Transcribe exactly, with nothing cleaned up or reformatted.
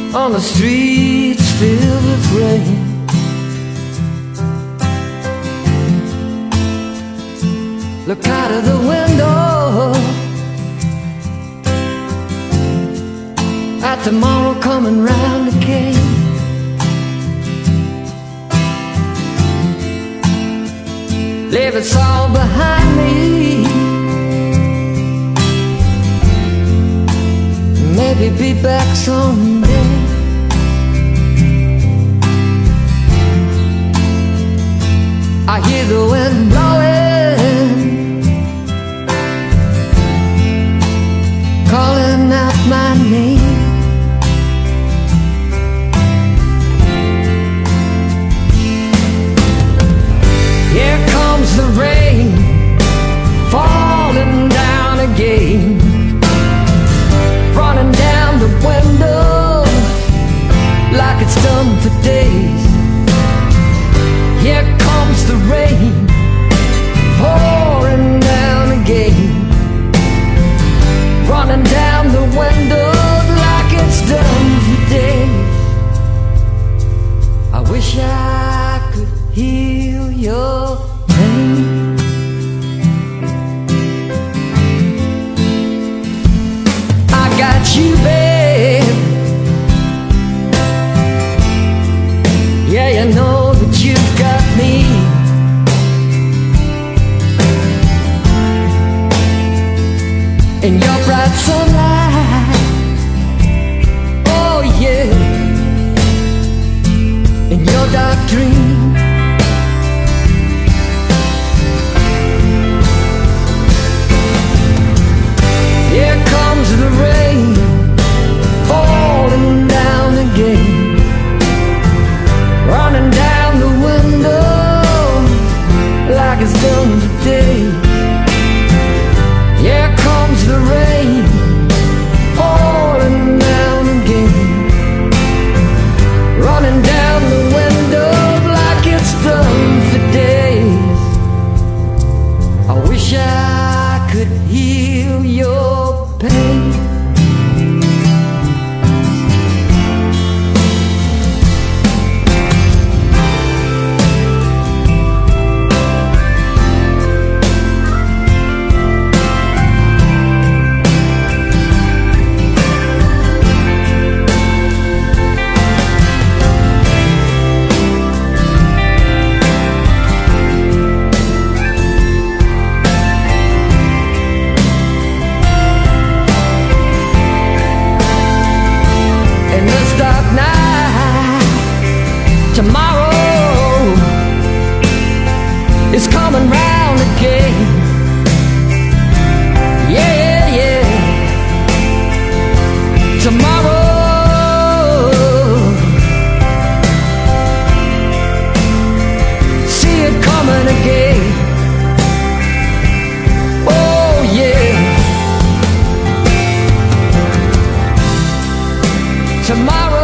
on the streets filled with rain. Look out of the window at tomorrow coming round again. Leave it all behind me, maybe be back someday. I hear the wind blowing, calling out my name. Here comes the rain, falling down again, running down the window like it's done for days. Here comes the rain, pouring down again, running down the window like it's done for days. I wish I could heal your pain. I got you, babe. Yeah, you know that you got me. In your bright sunlight, oh yeah, in your dark dream. Here comes the rain, falling down again, running down the window like it's done today. Here comes the rain, pouring down again, running down the window like it's done for days. I wish I could heal your pain. Tomorrow is coming round again. Yeah, yeah. Tomorrow, see it coming again. Oh yeah. Tomorrow.